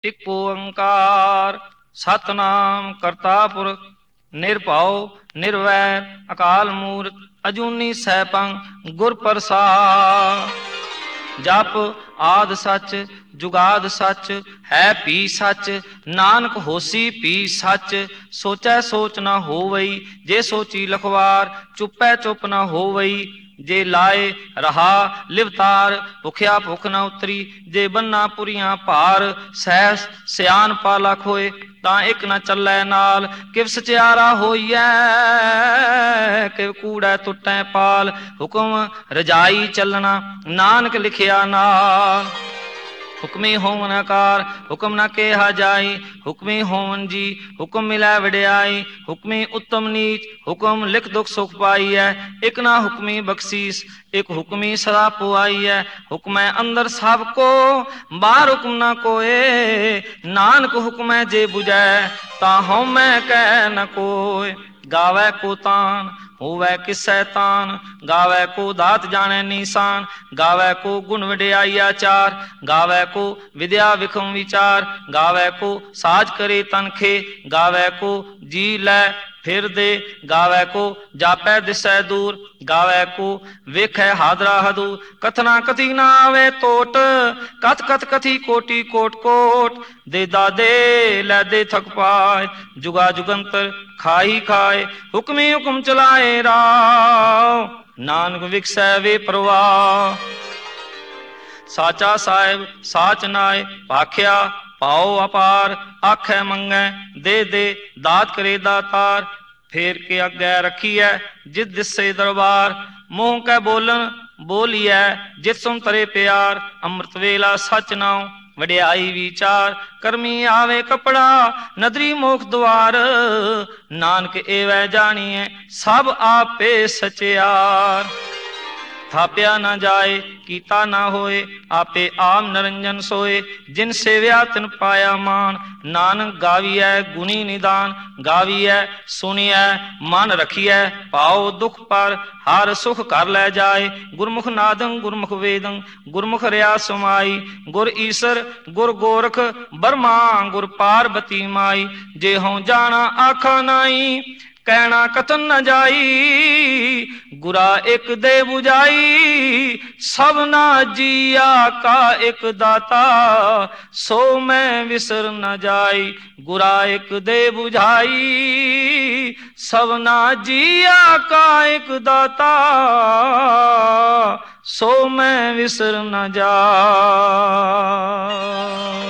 ਇੱਕ ਓੰਕਾਰ ਸਤਨਾਮ ਕਰਤਾ ਪੁਰਖ ਨਿਰਭਉ ਨਿਰਵੈਰ ਅਕਾਲ ਮੂਰਤ ਅਜੂਨੀ ਸੈਭੰ ਗੁਰ ਪ੍ਰਸਾਦਿ। ਜਪ ਆਦਿ ਸੱਚ ਜੁਗਾਦਿ ਸੱਚ ਹੈ ਭੀ ਸੱਚ ਨਾਨਕ ਹੋਸੀ ਭੀ ਸੱਚ। ਸੋਚੈ ਸੋਚ ਨਾ ਹੋਵਈ ਜੇ ਸੋਚੀ ਲਖਵਾਰ ਚੁੱਪੈ ਚੁੱਪ ਨਾ ਹੋਵਈ ਜੇ ਲਾਏ ਰਹਾ ਲਿਵਤਾਰ। ਭੁਖਿਆ ਭੁਖ ਨਾ ਉਤਰੀ ਜੇ ਬੰਨਾ ਪੁਰੀਆਂ ਭਾਰ। ਸਹਿ ਸਿਆਣਪਾ ਲੱਖ ਹੋਏ ਤਾਂ ਇੱਕ ਨਾ ਚੱਲੈ ਨਾਲ। ਕਿਵ ਸਚਿਆਰਾ ਹੋਈਐ ਕਿਵ ਕੂੜੈ ਟੁੱਟੈ ਪਾਲ। ਹੁਕਮ ਰਜਾਈ ਚੱਲਣਾ ਨਾਨਕ ਲਿਖਿਆ ਨਾਲ। ਹੁਕਮੀ ਹੋਵਨ ਆਕਾਰ ਹੁਕਮ ਨਾ ਕਿਹਾ ਜਾਈ। ਹੁਕਮੀ ਹੋਵਨ ਜੀ ਹੁਕਮ ਮਿਲੈ ਵਡਿਆਈ। ਹੁਕਮੀ ਉੱਤਮ ਨੀਚ ਹੁਕਮ ਲਿਖ ਦੁਖ ਸੁਖ ਪਾਈਐ। ਇੱਕ ਨਾ ਹੁਕਮੀ ਬਖਸ਼ੀਸ ਇੱਕ ਹੁਕਮੀ ਸਦਾ ਪੁਆਈਐ। ਹੁਕਮੈ ਅੰਦਰ ਸਭ ਕੋ ਬਾਹਰ ਹੁਕਮ ਨਾ ਕੋਏ। ਨਾਨਕ ਹੁਕਮੈ ਜੇ ਬੁਝੈ ਤਾਂ ਹਉਮੈ ਕਹਿ ਨ ਕੋਇ। ਗਾਵੈ ਕੋ ਤਾਨ ਹੋਵੈ ਕਿਸੈ ਤਾਨ ਗਾਵੈ ਕੋ ਦਾਤ ਜਾਣੈ ਨੀਸਾਨ। ਗਾਵੈ ਕੋ ਗੁਣ ਵਡਿਆਈ ਆਚਾਰ ਗਾਵੈ ਕੋ ਵਿਦਿਆ ਵਿਖਮ ਵਿਚਾਰ। ਗਾਵੈ ਕੋ ਸਾਜ ਕਰੇ ਤਨਖੇ ਗਾਵੈ ਕੋ ਜੀ ਲੈ ਫਿਰ ਦੇ। ਗਾਵੈ ਕੋ ਜਾਪੈ ਦਿਸੈ ਦੂਰ ਗਾਵੈ ਕੋ ਵੇਖੈ ਹਾਦਰਾ ਹਦੂਰ। ਕਥਨਾ ਕਥੀ ਨਾ ਆਵੇ ਟੋਟ ਕਥ ਕਥ ਕਥੀ ਕੋਟੀ ਕੋਟ ਕੋਟ। ਦੇ ਦਾਦੇ ਲੈ ਦੇ ਥਕ ਪਾਏ ਜੁਗਾ ਜੁਗੰਤਰ ਖਾਈ ਖਾਏ। ਹੁਕਮੀ ਹੁਕਮ ਚਲਾਏ ਰਾਹ ਨਾਨਕ ਵਿਖਸੈ ਵੇ ਪ੍ਰਵਾਹ। ਸਾਚਾ ਸਾਹਿਬ ਸਾਚ ਨਾਇ ਭਾਖਿਆ ਭਾਉ ਅਪਾਰ। ਆਖੈ ਮੰਗੈ ਦੇ ਦੇ ਦਾਤ ਕਰੇ ਦਾਤਾਰ। ਫੇਰ ਕੇ ਅੱਗੇ ਰੱਖੀਐ ਜਿਤ ਦਿਸੇ ਦਰਬਾਰ। ਮੂੰਹ ਕੈ ਬੋਲਣ ਬੋਲੀਐ ਜਿਤ ਸੁਨ ਤਰੇ ਪਿਆਰ। ਅੰਮ੍ਰਿਤ ਵੇਲਾ ਸਚ ਨਾਉ ਵਡਿਆਈ ਵਿਚਾਰ। ਕਰਮੀ ਆਵੇ ਕਪੜਾ ਨਦਰੀ ਮੋਖ ਦੁਆਰ। ਨਾਨਕ ਏਵੈ ਜਾਣੀਐ ਸਭ ਆਪੇ ਸਚਿਆਰ। ਥਾਪਿਆ ਨਾ ਜਾਏ ਕੀਤਾ ਨਾ ਹੋਏ ਆਪੇ ਆਪ ਨਿਰੰਜਨ ਸੋਏ। ਜਿਨ ਸੇਵਿਆ ਤਿਨ ਪਾਇਆ ਮਾਨ ਨਾਨਕ ਗਾਵੀਐ ਗੁਣੀ ਨਿਦਾਨ। ਗਾਵੀਐ ਸੁਣੀਐ ਮਨ ਰਖੀਐ ਭਾਉ ਦੁਖ ਪਰ ਹਰ ਸੁਖ ਘਰ ਲੈ ਜਾਏ। ਗੁਰਮੁਖ ਨਾਦੰ ਗੁਰਮੁਖ ਵੇਦੰ ਗੁਰਮੁਖ ਰਿਆ ਸਮਾਈ। ਗੁਰ ਈਸਰ ਗੁਰ ਗੋਰਖ ਬਰਮਾ ਗੁਰ ਪਾਰਬਤੀ ਮਾਈ। ਜੇ ਹਉ ਜਾਣਾ ਆਖਾ ਨਾਈ ਕਹਿਣਾ ਕਥਨ ਨ ਜਾਈ। ਗੁਰਾ ਇੱਕ ਦੇ ਬੁਝਾਈ ਸਭਨਾ ਜੀਆ ਕਾ ਇੱਕ ਦਾਤਾ। ਸੋ ਮੈਂ ਵਿਸਰ ਨ ਜਾਈ ਗੁਰਾ ਇੱਕ ਦੇ ਬੁਝਾਈ ਸਭਨਾ ਜੀਆ ਕਾ ਇੱਕ ਦਾਤਾ। ਸੋ ਮੈਂ ਵਿਸਰ ਨ ਜਾਈ।